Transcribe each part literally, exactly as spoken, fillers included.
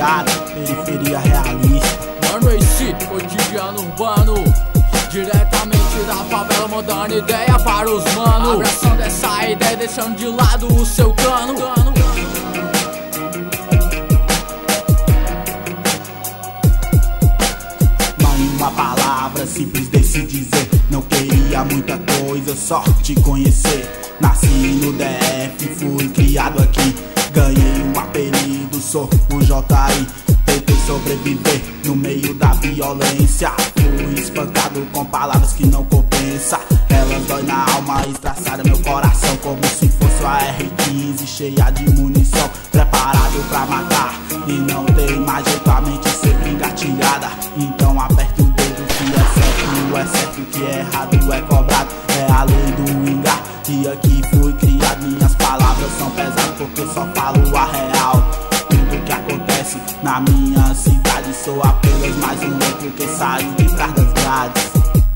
ligado? Periferia realista. Mano, esse cotidiano urbano, diretamente da favela, mandando ideia para os manos, abraçando essa ideia, deixando de lado o seu cano. Uma palavra simples de se dizer, não queria muita coisa, só te conhecer. Nasci no D F, fui criado aqui, ganhei um apelido, sou o J I. Tentei sobreviver no meio da violência, fui espancado com palavras que não compensa. Elas dói na alma, estraçaram meu coração como se fosse a R quinze cheia de munição, preparado pra matar. E não tem mais jeito, a mente sempre engatilhada. Então aperta o dedo que é certo, é certo que é errado, é cobrado. É a lei do engar, e aqui fui criado. Minhas palavras são pesadas porque só falo a real. Tudo que acontece na minha cidade, sou apenas mais um louco que saiu de trás das grades,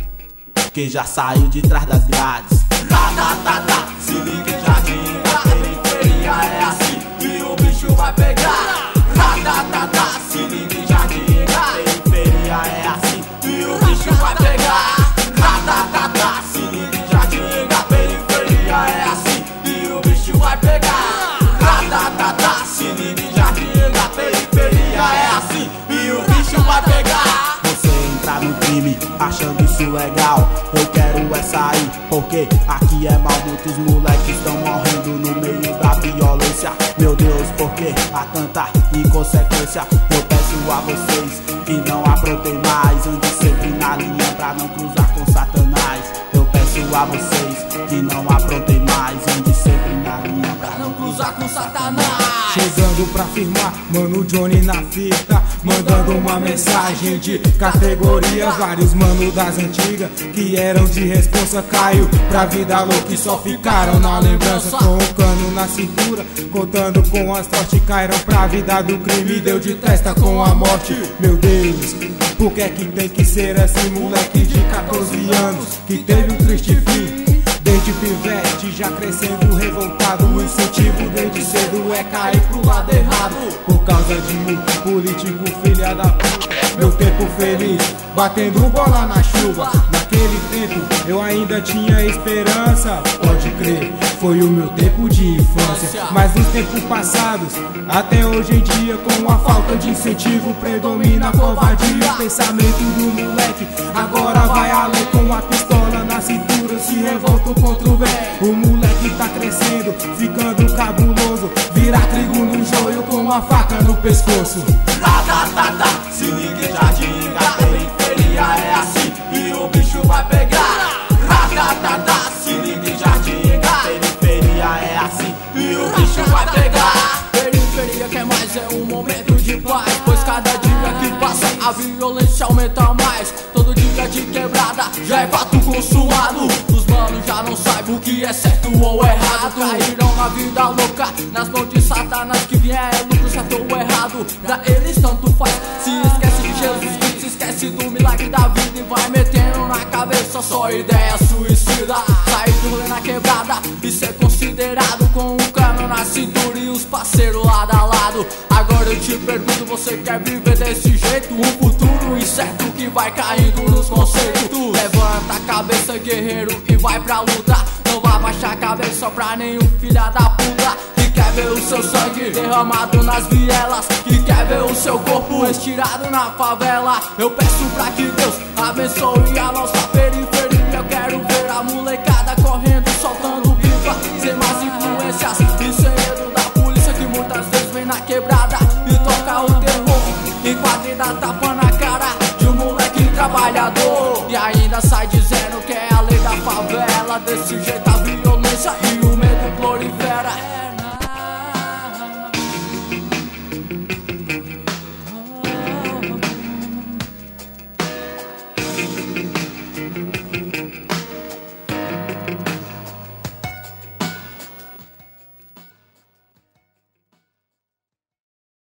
que já saiu de trás das grades. Ratatata, se liga em jardim, a periferia é assim e o bicho vai pegar. Ratatata, se liga em jardim, a periferia é assim e o bicho vai pegar. Ratatata, se liga em jardim, a periferia é assim e o bicho vai pegar. Ratatata, se liga em jardim, a periferia é assim e o bicho vai pegar. Você entrar no crime achando isso legal, eu quero é sair, porque aqui é mal, muitos moleques estão morrendo no meio da violência. Meu Deus, por que há tanta inconsequência? Eu peço a vocês que não aprontem mais, ande sempre na linha pra não cruzar com Satanás. Eu peço a vocês que não aprontem mais, ande sempre na linha pra não cruzar com Satanás. Chegando pra firmar, mano Johnny na fita, mandando uma mensagem de categoria. Vários manos das antigas que eram de responsa caiu pra vida louca e só ficaram na lembrança. Com um cano na cintura, contando com as sorte, caíram pra vida do crime, deu de testa com a morte. Meu Deus, por que é que tem que ser assim? Moleque de catorze anos que teve um triste fim, desde pivete já crescendo revoltado. O incentivo desde cedo é cair pro lado errado, por causa de um político filha da puta. Meu tempo feliz, batendo bola na chuva. Naquele tempo eu ainda tinha esperança, pode crer, foi o meu tempo de infância. Mas nos tempos passados, até hoje em dia, com a falta de incentivo, predomina a covardia. O pensamento do moleque agora vai além, com a pistola na cintura se revoltam contra o bem. O moleque tá crescendo, ficando cabuloso, vira trigo no joio com a faca no pescoço. Ratatata, se liga em jardim, a periferia é assim e o bicho vai pegar. Ratatata, se liga em jardim, a periferia é assim e o bicho vai pegar. Periferia quer mais, é um momento de paz, pois cada dia que passa a violência aumenta mais. Todo dia de quebrada já é fato consumado, os manos já não sabem o que é certo ou errado. Caíram na vida louca, nas mãos de Satanás, que vier é lucro, certo ou errado, pra eles tanto faz. Se esquece de Jesus Cristo, se esquece do milagre da vida e vai metendo na cabeça só ideia suicida. Sair do rolê na quebrada e ser considerado com um cano na cintura e os parceiros lado a lado. Agora eu te pergunto, você quer viver desse jeito? Um futuro incerto que vai caindo nos conceitos. Levanta a cabeça, guerreiro, e vai pra luta. Não vai baixar a cabeça pra nenhum filha da puta que quer ver o seu sangue derramado nas vielas, que quer ver o seu corpo estirado na favela. Eu peço pra que Deus abençoe a nossa periferia. Eu quero ver a molecada correndo, soltando pipa, sem mais influências e sem medo da polícia, que muitas vezes vem na quebrada e toca o terror, enquadra e dá tapa na cara de um moleque trabalhador, e ainda sai dizendo que é a lei da favela. Desse jeito